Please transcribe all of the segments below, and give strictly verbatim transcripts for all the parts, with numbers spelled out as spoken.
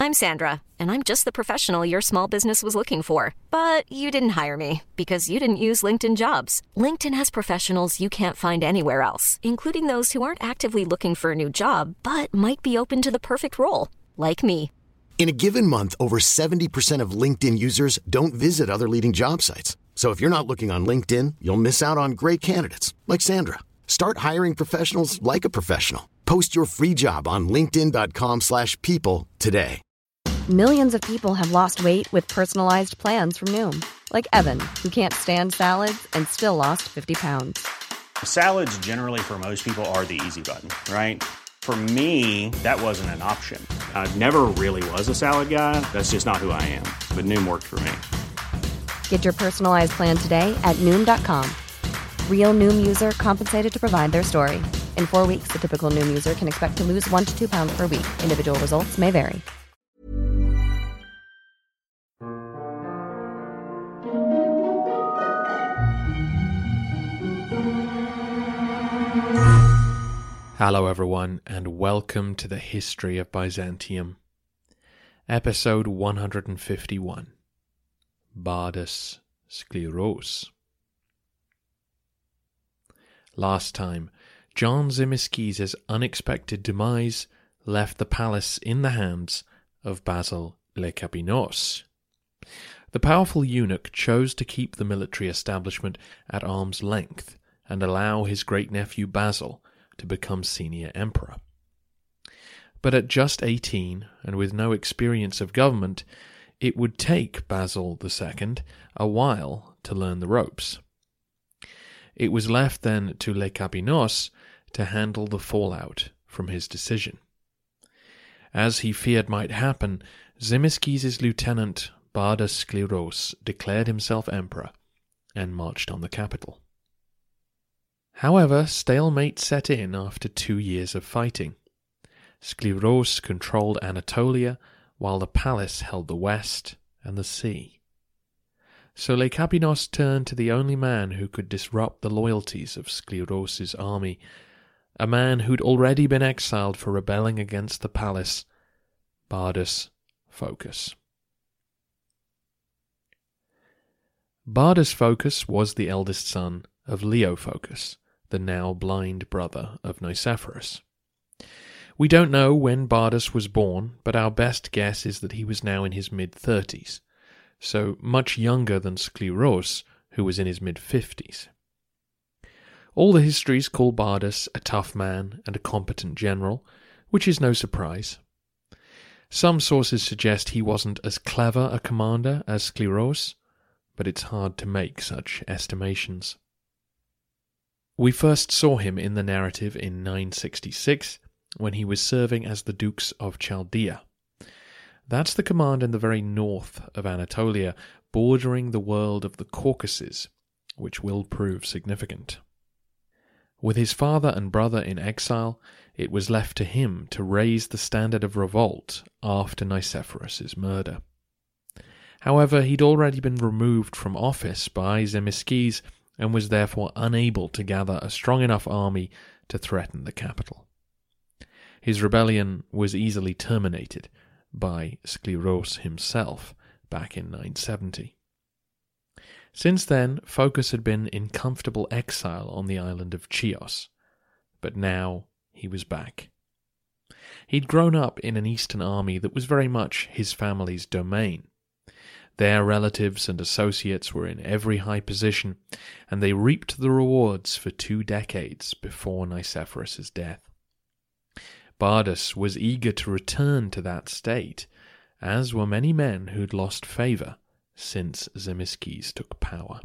I'm Sandra, and I'm just the professional your small business was looking for. But you didn't hire me because you didn't use LinkedIn Jobs. LinkedIn has professionals you can't find anywhere else, including those who aren't actively looking for a new job, but might be open to the perfect role, like me. In a given month, over seventy percent of LinkedIn users don't visit other leading job sites. So if you're not looking on LinkedIn, you'll miss out on great candidates like Sandra. Start hiring professionals like a professional. Post your free job on linkedin.com slash people today. Millions of people have lost weight with personalized plans from Noom. Like Evan, who can't stand salads and still lost fifty pounds. Salads generally for most people are the easy button, right? For me, that wasn't an option. I never really was a salad guy. That's just not who I am. But Noom worked for me. Get your personalized plan today at Noom dot com. Real Noom user compensated to provide their story. In four weeks, the typical Noom user can expect to lose one to two pounds per week. Individual results may vary. Hello everyone, and welcome to the History of Byzantium. Episode one hundred fifty-one. Bardas Skliros. Last time, John Tzimiskes' unexpected demise left the palace in the hands of Basil Lekapinos. The powerful eunuch chose to keep the military establishment at arm's length and allow his great-nephew Basil to become senior emperor. But at just eighteen, and with no experience of government, it would take Basil the Second a while to learn the ropes. It was left then to Lekapinos to handle the fallout from his decision. As he feared might happen, Tzimiskes' lieutenant Bardas Skliros declared himself emperor and marched on the capital. However, stalemate set in after two years of fighting. Skliros controlled Anatolia, while the palace held the west and the sea. So Lekapinos turned to the only man who could disrupt the loyalties of Skliros' army, a man who'd already been exiled for rebelling against the palace, Bardas Phocas. Bardas Phocas was the eldest son of Leo Phocas, the now blind brother of Nicephorus. We don't know when Bardas was born, but our best guess is that he was now in his mid-thirties, so much younger than Skliros, who was in his mid-fifties. All the histories call Bardas a tough man and a competent general, which is no surprise. Some sources suggest he wasn't as clever a commander as Skliros, but it's hard to make such estimations. We first saw him in the narrative in nine sixty-six, when he was serving as the Dukes of Chaldea. That's the command in the very north of Anatolia, bordering the world of the Caucasus, which will prove significant. With his father and brother in exile, it was left to him to raise the standard of revolt after Nicephorus' murder. However, he'd already been removed from office by Tzimiskes and was therefore unable to gather a strong enough army to threaten the capital. His rebellion was easily terminated by Skliros himself back in nine seventy. Since then, Phocas had been in comfortable exile on the island of Chios, but now he was back. He'd grown up in an eastern army that was very much his family's domain. Their relatives and associates were in every high position, and they reaped the rewards for two decades before Nicephorus' death. Bardas was eager to return to that state, as were many men who'd lost favour since Tzimiskes took power.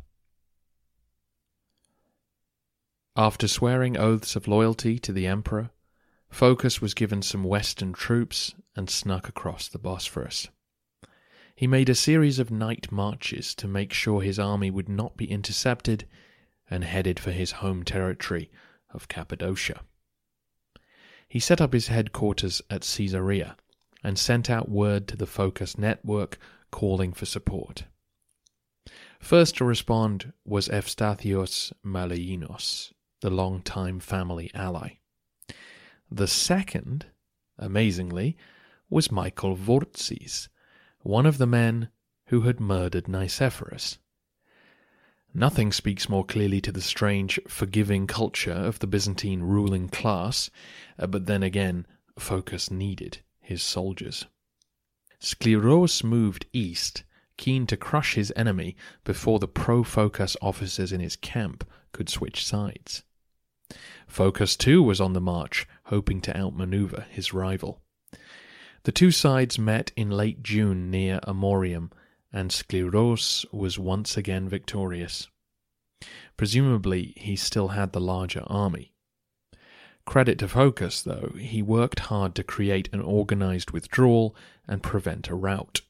After swearing oaths of loyalty to the emperor, Phocas was given some western troops and snuck across the Bosphorus. He made a series of night marches to make sure his army would not be intercepted, and headed for his home territory of Cappadocia. He set up his headquarters at Caesarea and sent out word to the Phocas network calling for support. First to respond was Evstathios Maleinos, the long-time family ally. The second, amazingly, was Michael Vortzis, one of the men who had murdered Nicephorus. Nothing speaks more clearly to the strange, forgiving culture of the Byzantine ruling class, uh, but then again, Phocas needed his soldiers. Skleros moved east, keen to crush his enemy before the pro-Phocas officers in his camp could switch sides. Phocas too was on the march, hoping to outmaneuver his rival. The two sides met in late June near Amorium, and Skleros was once again victorious. Presumably he still had the larger army. Credit to Phocas, though, he worked hard to create an organized withdrawal and prevent a rout.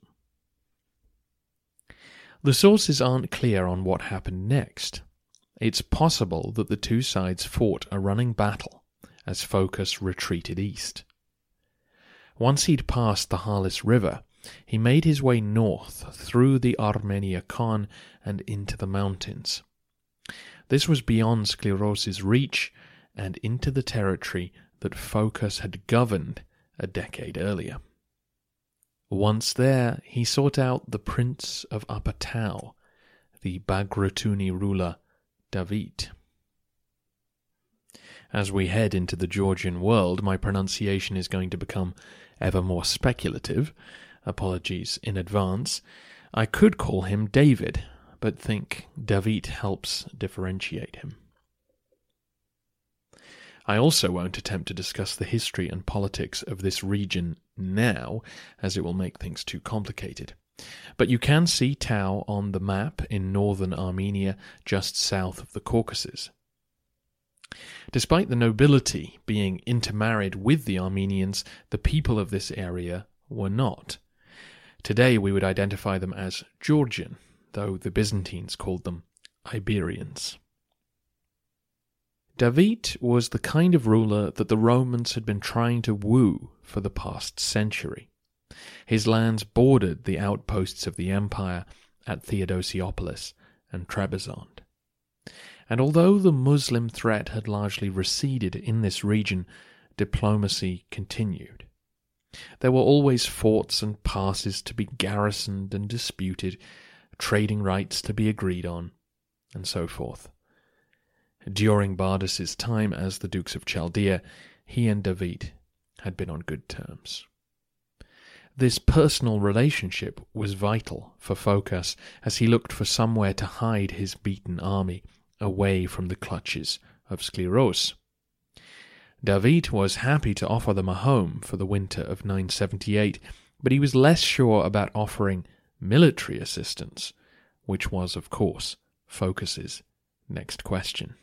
The sources aren't clear on what happened next. It's possible that the two sides fought a running battle as Phocas retreated east. Once he'd passed the Halys River, he made his way north through the Armenia Khan and into the mountains. This was beyond Skleros's reach and into the territory that Phocas had governed a decade earlier. Once there, he sought out the Prince of Upper Tau, the Bagratuni ruler David. As we head into the Georgian world, my pronunciation is going to become ever more speculative. Apologies in advance. I could call him David, but think David helps differentiate him. I also won't attempt to discuss the history and politics of this region now, as it will make things too complicated. But you can see Tau on the map in northern Armenia, just south of the Caucasus. Despite the nobility being intermarried with the Armenians, the people of this area were not. Today we would identify them as Georgian, though the Byzantines called them Iberians. David was the kind of ruler that the Romans had been trying to woo for the past century. His lands bordered the outposts of the empire at Theodosiopolis and Trebizond. And although the Muslim threat had largely receded in this region, diplomacy continued. There were always forts and passes to be garrisoned and disputed, trading rights to be agreed on, and so forth. During Bardas's time as the Dukes of Chaldea, he and David had been on good terms. This personal relationship was vital for Phocas as he looked for somewhere to hide his beaten army away from the clutches of Skleros. David was happy to offer them a home for the winter of nine seventy-eight, but he was less sure about offering military assistance, which was, of course, Phocas's next question.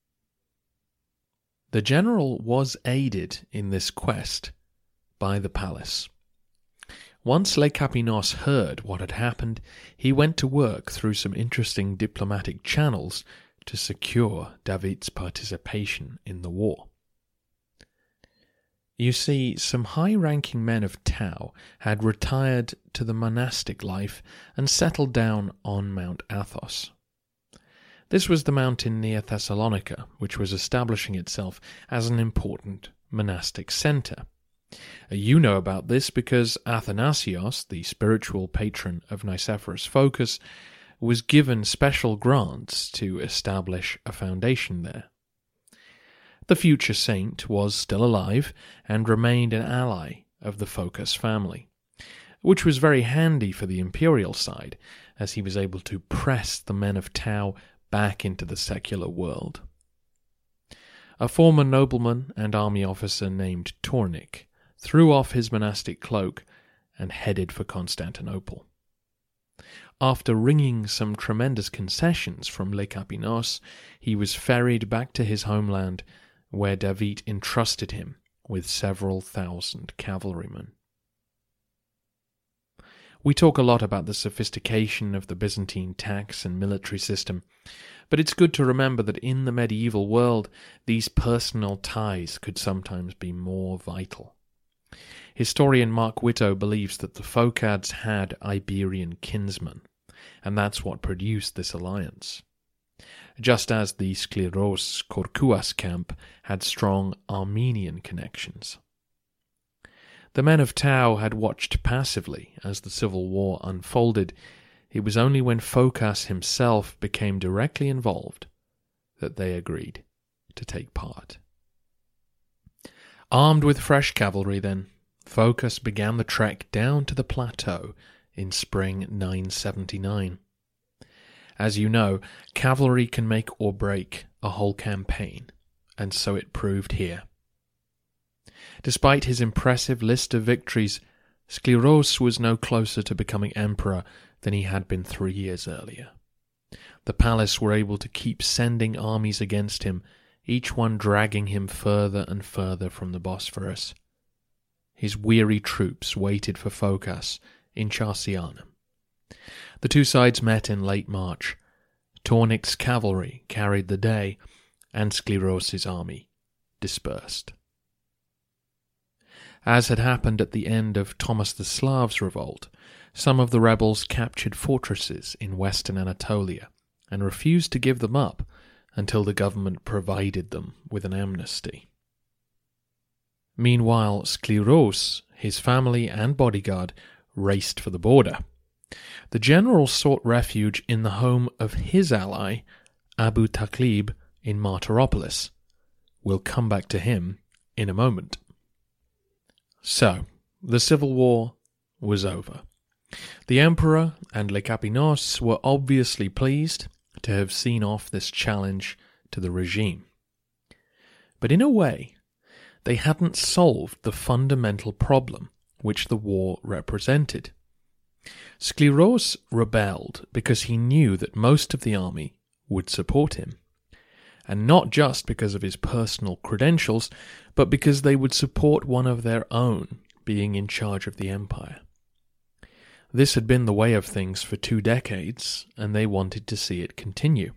The general was aided in this quest by the palace. Once Lekapinos heard what had happened, he went to work through some interesting diplomatic channels to secure David's participation in the war. You see, some high-ranking men of Tau had retired to the monastic life and settled down on Mount Athos. This was the mountain near Thessalonica, which was establishing itself as an important monastic centre. You know about this because Athanasios, the spiritual patron of Nicephorus Phocas, was given special grants to establish a foundation there. The future saint was still alive and remained an ally of the Phocas family, which was very handy for the imperial side, as he was able to press the men of Tau back into the secular world. A former nobleman and army officer named Tornik threw off his monastic cloak and headed for Constantinople. After wringing some tremendous concessions from Lekapinos, he was ferried back to his homeland, where David entrusted him with several thousand cavalrymen. We talk a lot about the sophistication of the Byzantine tax and military system, but it's good to remember that in the medieval world, these personal ties could sometimes be more vital. Historian Mark Whitto believes that the Phocads had Iberian kinsmen, and that's what produced this alliance. Just as the Skleros Korkuas camp had strong Armenian connections. The men of Tau had watched passively as the civil war unfolded. It was only when Phocas himself became directly involved that they agreed to take part. Armed with fresh cavalry, then, Phocas began the trek down to the plateau in spring nine seventy-nine. As you know, cavalry can make or break a whole campaign, and so it proved here. Despite his impressive list of victories, Scleros was no closer to becoming emperor than he had been three years earlier. The palace were able to keep sending armies against him, each one dragging him further and further from the Bosphorus. His weary troops waited for Phocas in Charcianum. The two sides met in late March. Tornic's cavalry carried the day, and Scleros's army dispersed. As had happened at the end of Thomas the Slav's revolt, some of the rebels captured fortresses in western Anatolia and refused to give them up until the government provided them with an amnesty. Meanwhile, Scleros, his family and bodyguard raced for the border. The general sought refuge in the home of his ally, Abu Taqlib, in Martyropolis. We'll come back to him in a moment. So, the civil war was over. The emperor and Lecapinos were obviously pleased to have seen off this challenge to the regime. But in a way, they hadn't solved the fundamental problem which the war represented. Scleros rebelled because he knew that most of the army would support him, and not just because of his personal credentials, but because they would support one of their own being in charge of the empire. This had been the way of things for two decades, and they wanted to see it continue.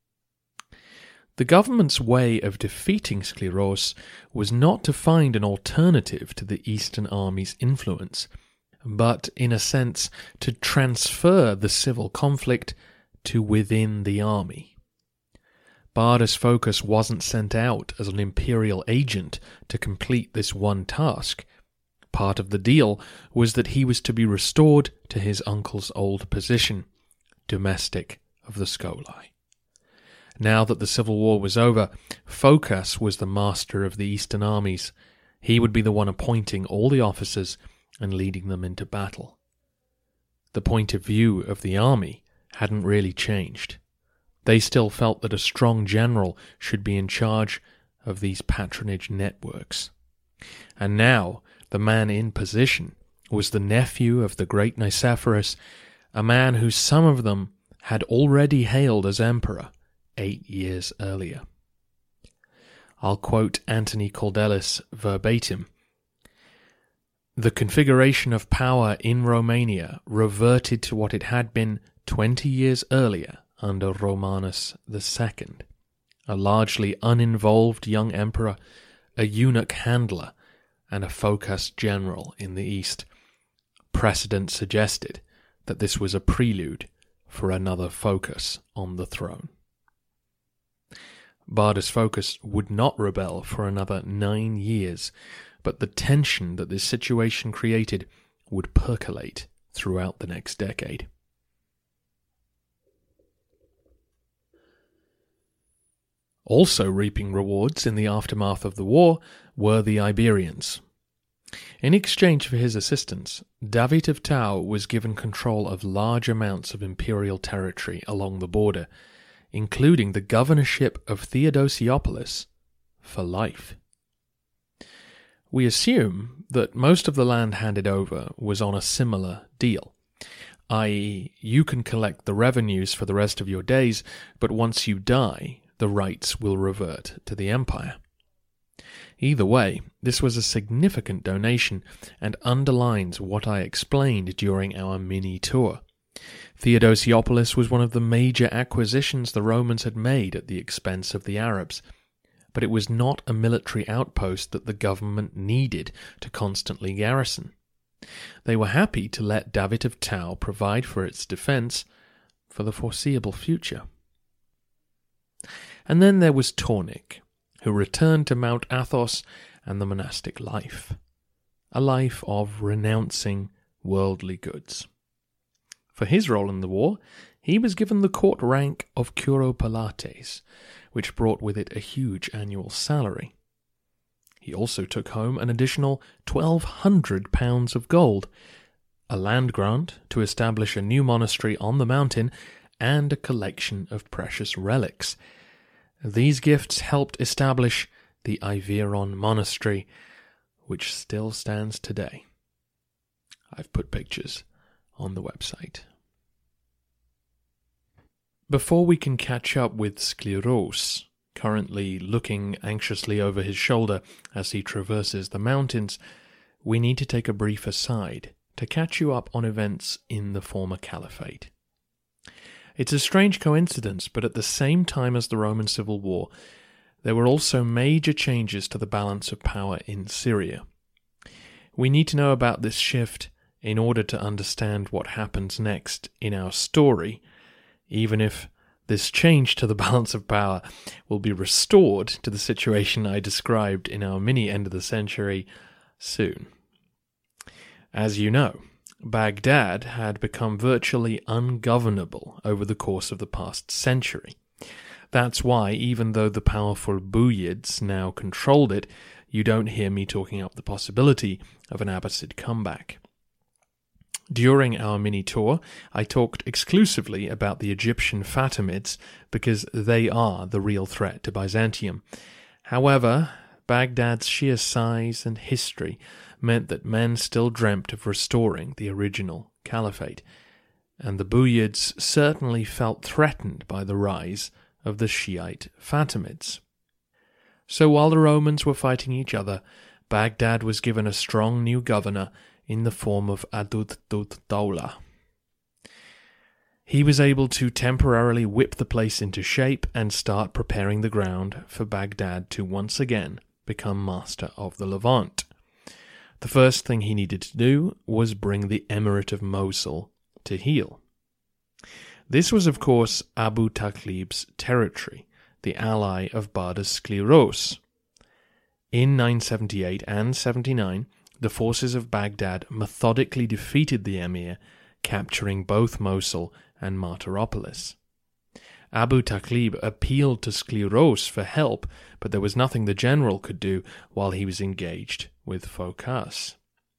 The government's way of defeating Scleros was not to find an alternative to the Eastern Army's influence, but, in a sense, to transfer the civil conflict to within the army. Bardas Phocas wasn't sent out as an imperial agent to complete this one task. Part of the deal was that he was to be restored to his uncle's old position, domestic of the Scolae. Now that the civil war was over, Phocas was the master of the Eastern armies. He would be the one appointing all the officers and leading them into battle. The point of view of the army hadn't really changed. They still felt that a strong general should be in charge of these patronage networks. And now, the man in position was the nephew of the great Nicephorus, a man who some of them had already hailed as emperor eight years earlier. I'll quote Antony Caldelis verbatim. The configuration of power in Romania reverted to what it had been twenty years earlier under Romanus the Second, a largely uninvolved young emperor, a eunuch handler, and a Phocas general in the east. Precedent suggested that this was a prelude for another Phocas on the throne. Bardas Phocas would not rebel for another nine years, but the tension that this situation created would percolate throughout the next decade. Also reaping rewards in the aftermath of the war were the Iberians. In exchange for his assistance, David of Tau was given control of large amounts of imperial territory along the border, including the governorship of Theodosiopolis for life. We assume that most of the land handed over was on a similar deal, that is, you can collect the revenues for the rest of your days, but once you die, the rights will revert to the empire. Either way, this was a significant donation and underlines what I explained during our mini-tour. Theodosiopolis was one of the major acquisitions the Romans had made at the expense of the Arabs, but it was not a military outpost that the government needed to constantly garrison. They were happy to let David of Tau provide for its defence for the foreseeable future. And then there was Tornic, who returned to Mount Athos and the monastic life. a life of renouncing worldly goods. For his role in the war, he was given the court rank of Curopalates, which brought with it a huge annual salary. He also took home an additional twelve hundred pounds of gold, a land grant to establish a new monastery on the mountain, and a collection of precious relics. These gifts helped establish the Iveron Monastery, which still stands today. I've put pictures on the website. Before we can catch up with Sklairos, currently looking anxiously over his shoulder as he traverses the mountains, we need to take a brief aside to catch you up on events in the former caliphate. It's a strange coincidence, but at the same time as the Roman Civil War, there were also major changes to the balance of power in Syria. We need to know about this shift in order to understand what happens next in our story, even if this change to the balance of power will be restored to the situation I described in our mini end of the century soon. As you know, Baghdad had become virtually ungovernable over the course of the past century. That's why, even though the powerful Buyids now controlled it, you don't hear me talking up the possibility of an Abbasid comeback. During our mini-tour, I talked exclusively about the Egyptian Fatimids because they are the real threat to Byzantium. However, Baghdad's sheer size and history meant that men still dreamt of restoring the original caliphate, and the Buyids certainly felt threatened by the rise of the Shiite Fatimids. So while the Romans were fighting each other, Baghdad was given a strong new governor in the form of Adud-dud-Dawla. He was able to temporarily whip the place into shape and start preparing the ground for Baghdad to once again become master of the Levant. The first thing he needed to do was bring the Emirate of Mosul to heel. This was, of course, Abu Taghlib's territory, the ally of Bardas Sklairos. In nine seventy-eight and seventy-nine, the forces of Baghdad methodically defeated the emir, capturing both Mosul and Martyropolis. Abu Taghlib appealed to Sklairos for help, but there was nothing the general could do while he was engaged with Phocas.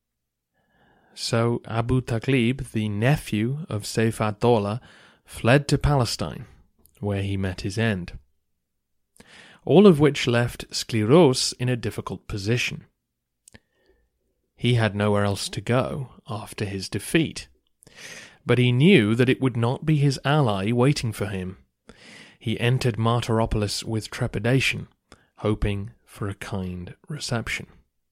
So Abu Taghlib, the nephew of Sayf ad-Dawla, fled to Palestine, where he met his end. All of which left Sklairos in a difficult position. He had nowhere else to go after his defeat, but he knew that it would not be his ally waiting for him. He entered Martyropolis with trepidation, hoping for a kind reception.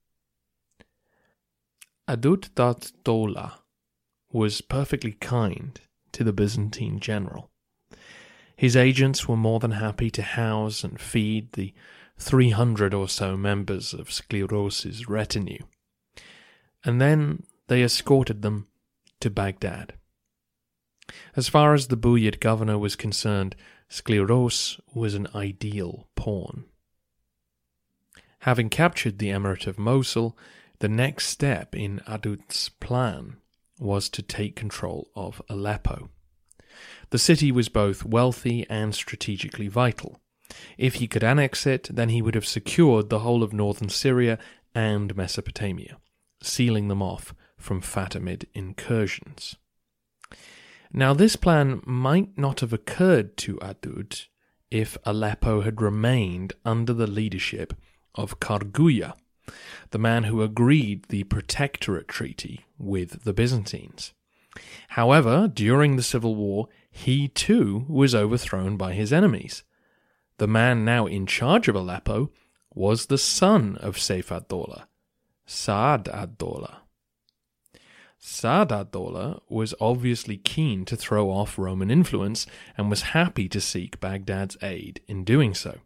Adud-dad-Dawla was perfectly kind to the Byzantine general. His agents were more than happy to house and feed the three hundred or so members of Sklairos's retinue, and then they escorted them to Baghdad. As far as the Buyid governor was concerned, Sklairos was an ideal pawn. Having captured the Emirate of Mosul, the next step in Adud's plan was to take control of Aleppo. The city was both wealthy and strategically vital. If he could annex it, then he would have secured the whole of northern Syria and Mesopotamia, sealing them off from Fatimid incursions. Now, this plan might not have occurred to Adud if Aleppo had remained under the leadership of Karguya, the man who agreed the Protectorate Treaty with the Byzantines. However, during the civil war, he too was overthrown by his enemies. The man now in charge of Aleppo was the son of Sayf ad-Dawla, Sa'ad ad-Dawla. Sa'ad ad-Dawla was obviously keen to throw off Roman influence and was happy to seek Baghdad's aid in doing so.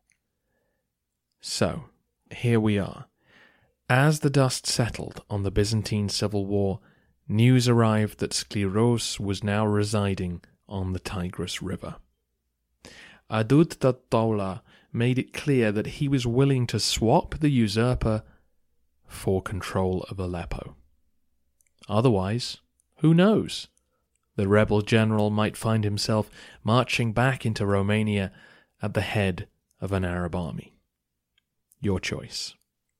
So, here we are. As the dust settled on the Byzantine civil war, news arrived that Sklairos was now residing on the Tigris River. Adud-dad-Dawla made it clear that he was willing to swap the usurper for control of Aleppo. Otherwise, who knows? The rebel general might find himself marching back into Romania at the head of an Arab army. Your choice.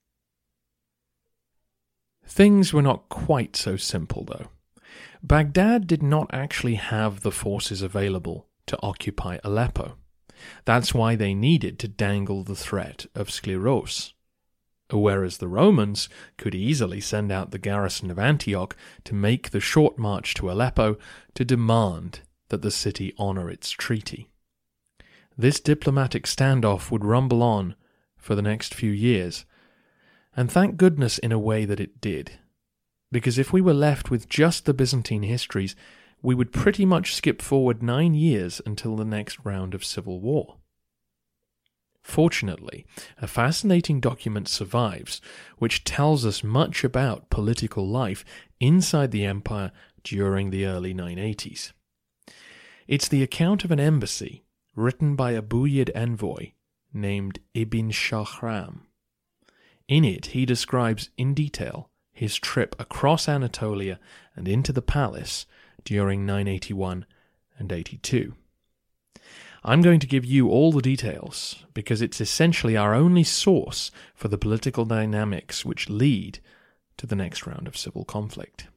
Things were not quite so simple, though. Baghdad did not actually have the forces available to occupy Aleppo. That's why they needed to dangle the threat of Skyros. Whereas the Romans could easily send out the garrison of Antioch to make the short march to Aleppo to demand that the city honor its treaty. This diplomatic standoff would rumble on for the next few years, and thank goodness in a way that it did, because if we were left with just the Byzantine histories, we would pretty much skip forward nine years until the next round of civil war. Fortunately, a fascinating document survives, which tells us much about political life inside the empire during the early nine eighties. It's the account of an embassy written by a Buyid envoy named Ibn Shahram. In it, he describes in detail his trip across Anatolia and into the palace during nine eighty-one and eighty-two. I'm going to give you all the details because it's essentially our only source for the political dynamics which lead to the next round of civil conflict.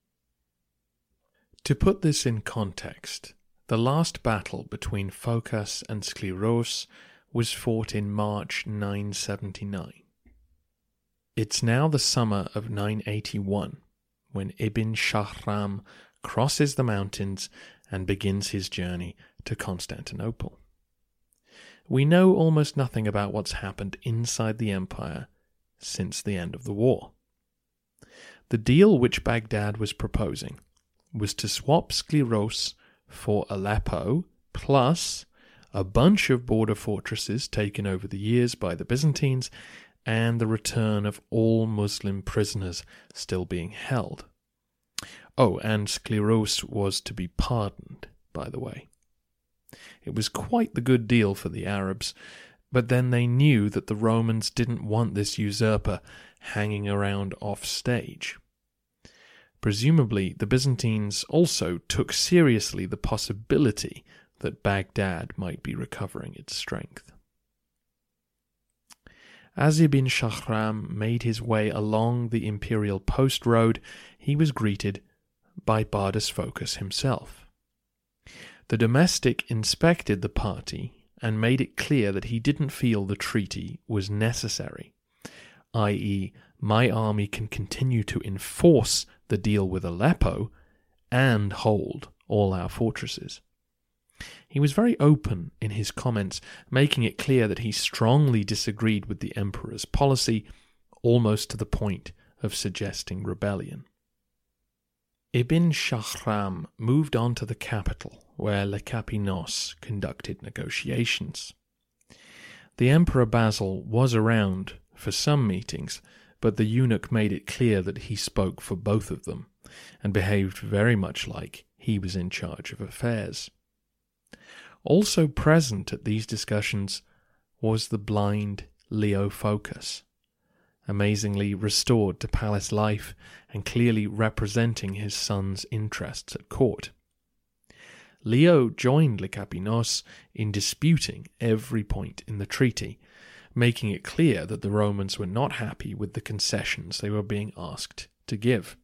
To put this in context, the last battle between Phocas and Skyros was fought in March nine seventy-nine. It's now the summer of nine eighty-one when Ibn Shahram crosses the mountains and begins his journey to Constantinople. We know almost nothing about what's happened inside the empire since the end of the war. The deal which Baghdad was proposing was to swap Skyros for Aleppo plus a bunch of border fortresses taken over the years by the Byzantines and the return of all Muslim prisoners still being held. Oh, and Skyros was to be pardoned, by the way. It was quite the good deal for the Arabs, but then they knew that the Romans didn't want this usurper hanging around off stage. Presumably, the Byzantines also took seriously the possibility that Baghdad might be recovering its strength. As Ibn Shahram made his way along the imperial post road, he was greeted by Bardas Phocas himself. The domestic inspected the party and made it clear that he didn't feel the treaty was necessary, that is, my army can continue to enforce the deal with Aleppo and hold all our fortresses. He was very open in his comments, making it clear that he strongly disagreed with the emperor's policy, almost to the point of suggesting rebellion. Ibn Shahram moved on to the capital, where Lekapinos conducted negotiations. The Emperor Basil was around for some meetings, but the eunuch made it clear that he spoke for both of them, and behaved very much like he was in charge of affairs. Also present at these discussions was the blind Leo Phocas, amazingly restored to palace life and clearly representing his son's interests at court. Leo joined Lekapinos in disputing every point in the treaty, making it clear that the Romans were not happy with the concessions they were being asked to give.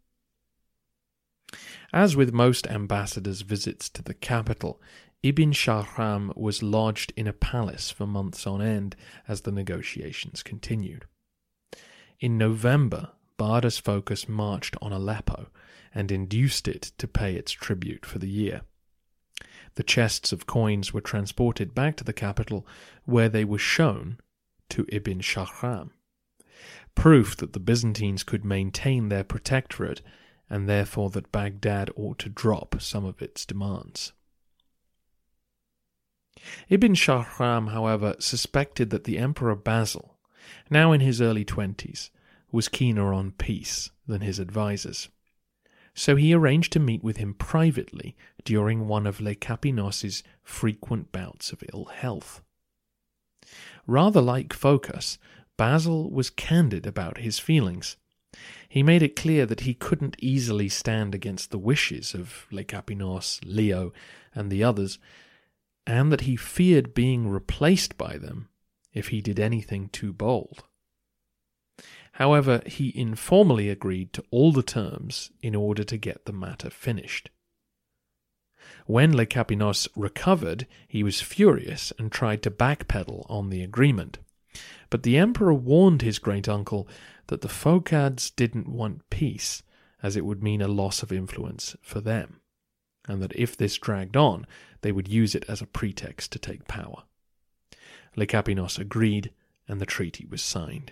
As with most ambassadors' visits to the capital, Ibn Shahram was lodged in a palace for months on end as the negotiations continued. In November, Bardas Phocas marched on Aleppo and induced it to pay its tribute for the year. The chests of coins were transported back to the capital, where they were shown to Ibn Shahram, proof that the Byzantines could maintain their protectorate and therefore that Baghdad ought to drop some of its demands. Ibn Shahram, however, suspected that the Emperor Basil, now in his early twenties, was keener on peace than his advisers. So he arranged to meet with him privately during one of Lekapinos' frequent bouts of ill health. Rather like Phocas, Basil was candid about his feelings. He made it clear that he couldn't easily stand against the wishes of Lekapinos, Leo, and the others, and that he feared being replaced by them if he did anything too bold. However, he informally agreed to all the terms in order to get the matter finished. When Lekapinos recovered, he was furious and tried to backpedal on the agreement. But the emperor warned his great-uncle that the Phocades didn't want peace, as it would mean a loss of influence for them, and that if this dragged on, they would use it as a pretext to take power. Lekapinos agreed, and the treaty was signed.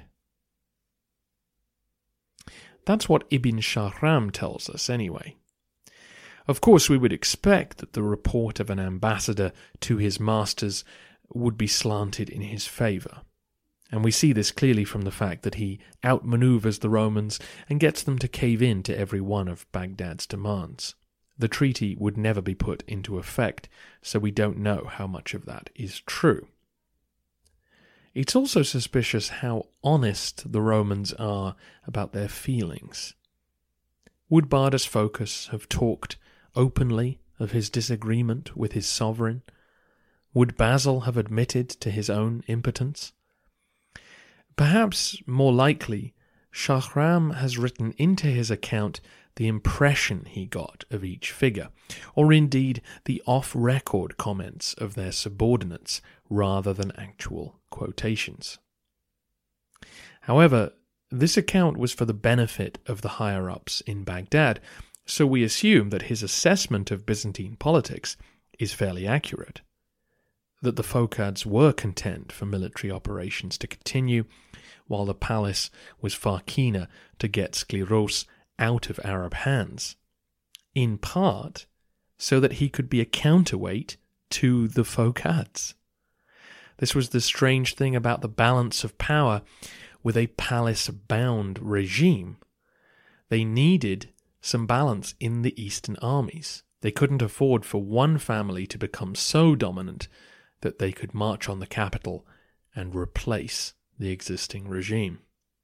That's what Ibn Shahram tells us anyway. Of course, we would expect that the report of an ambassador to his masters would be slanted in his favour. And we see this clearly from the fact that he outmaneuvers the Romans and gets them to cave in to every one of Baghdad's demands. The treaty would never be put into effect, so we don't know how much of that is true. It's also suspicious how honest the Romans are about their feelings. Would Bardas Phocas have talked openly of his disagreement with his sovereign? Would Basil have admitted to his own impotence? Perhaps more likely, Shahram has written into his account the impression he got of each figure, or indeed the off-record comments of their subordinates, rather than actual quotations. However, this account was for the benefit of the higher-ups in Baghdad, so we assume that his assessment of Byzantine politics is fairly accurate. That the Phocades were content for military operations to continue, while the palace was far keener to get Skleros out of Arab hands, in part so that he could be a counterweight to the Phocades. This was the strange thing about the balance of power with a palace-bound regime. They needed some balance in the eastern armies. They couldn't afford for one family to become so dominant that they could march on the capital and replace the existing regime.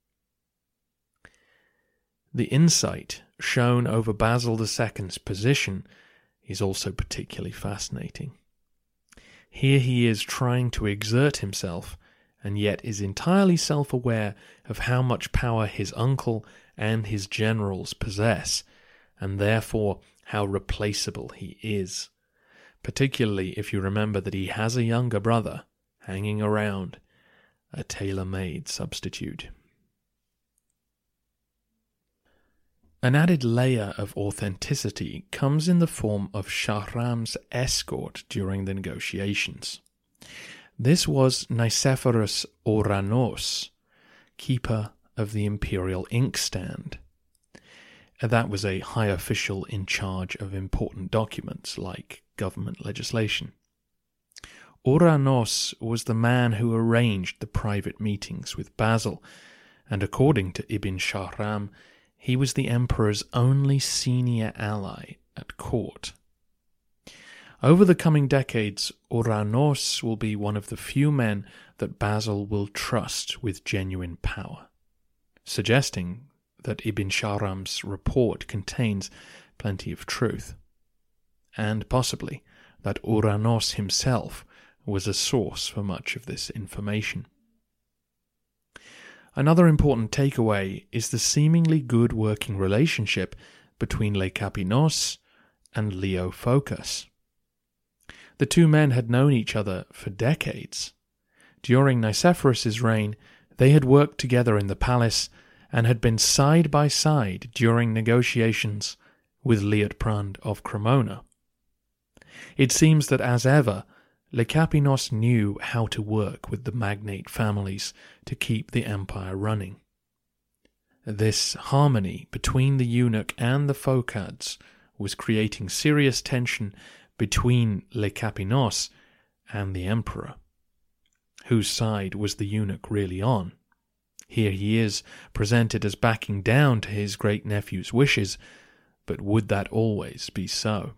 The insight shown over Basil the Second's position is also particularly fascinating. Here he is trying to exert himself, and yet is entirely self-aware of how much power his uncle and his generals possess, and therefore how replaceable he is, particularly if you remember that he has a younger brother hanging around, a tailor-made substitute. An added layer of authenticity comes in the form of Shahram's escort during the negotiations. This was Nicephorus Ouranos, keeper of the imperial inkstand. That was a high official in charge of important documents like government legislation. Ouranos was the man who arranged the private meetings with Basil, and according to Ibn Shahram, he was the emperor's only senior ally at court. Over the coming decades, Ouranos will be one of the few men that Basil will trust with genuine power, suggesting that Ibn Shahram's report contains plenty of truth, and possibly that Ouranos himself was a source for much of this information. Another important takeaway is the seemingly good working relationship between Lekapinos and Leo Phocas. The two men had known each other for decades. During Nicephorus's reign, they had worked together in the palace and had been side by side during negotiations with Liutprand of Cremona. It seems that, as ever, Lekapinos knew how to work with the magnate families to keep the empire running. This harmony between the eunuch and the Phocades was creating serious tension between Lekapinos and the emperor. Whose side was the eunuch really on? Here he is, presented as backing down to his great-nephew's wishes, but would that always be so?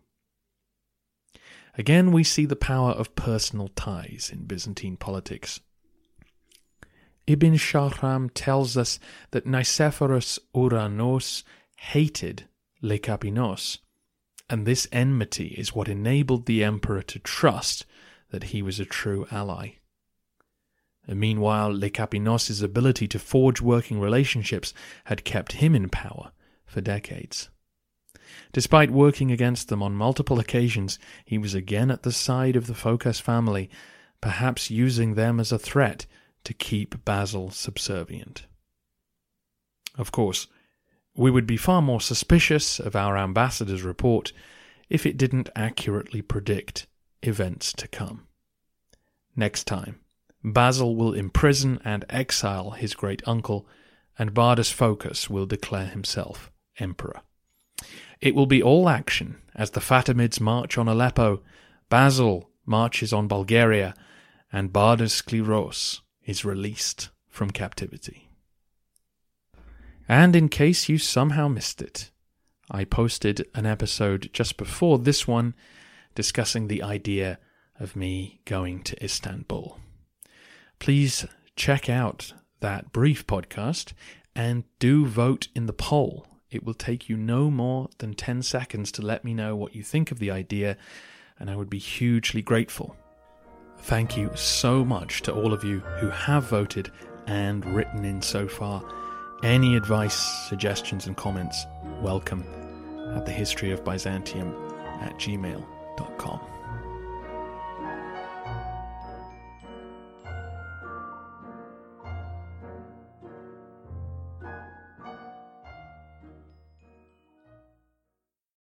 Again, we see the power of personal ties in Byzantine politics. Ibn Shahram tells us that Nicephorus Ouranos hated Lekapinos, and this enmity is what enabled the emperor to trust that he was a true ally. And meanwhile, Lekapinos' ability to forge working relationships had kept him in power for decades. Despite working against them on multiple occasions, he was again at the side of the Phocas family, perhaps using them as a threat to keep Basil subservient. Of course, we would be far more suspicious of our ambassador's report if it didn't accurately predict events to come. Next time, Basil will imprison and exile his great-uncle, and Bardas Phocas will declare himself emperor. It will be all action as the Fatimids march on Aleppo, Basil marches on Bulgaria, and Bardas Skleros is released from captivity. And in case you somehow missed it, I posted an episode just before this one discussing the idea of me going to Istanbul. Please check out that brief podcast and do vote in the poll. It will take you no more than ten seconds to let me know what you think of the idea, and I would be hugely grateful. Thank you so much to all of you who have voted and written in so far. Any advice, suggestions and comments, welcome at the history of Byzantium at gmail dot com.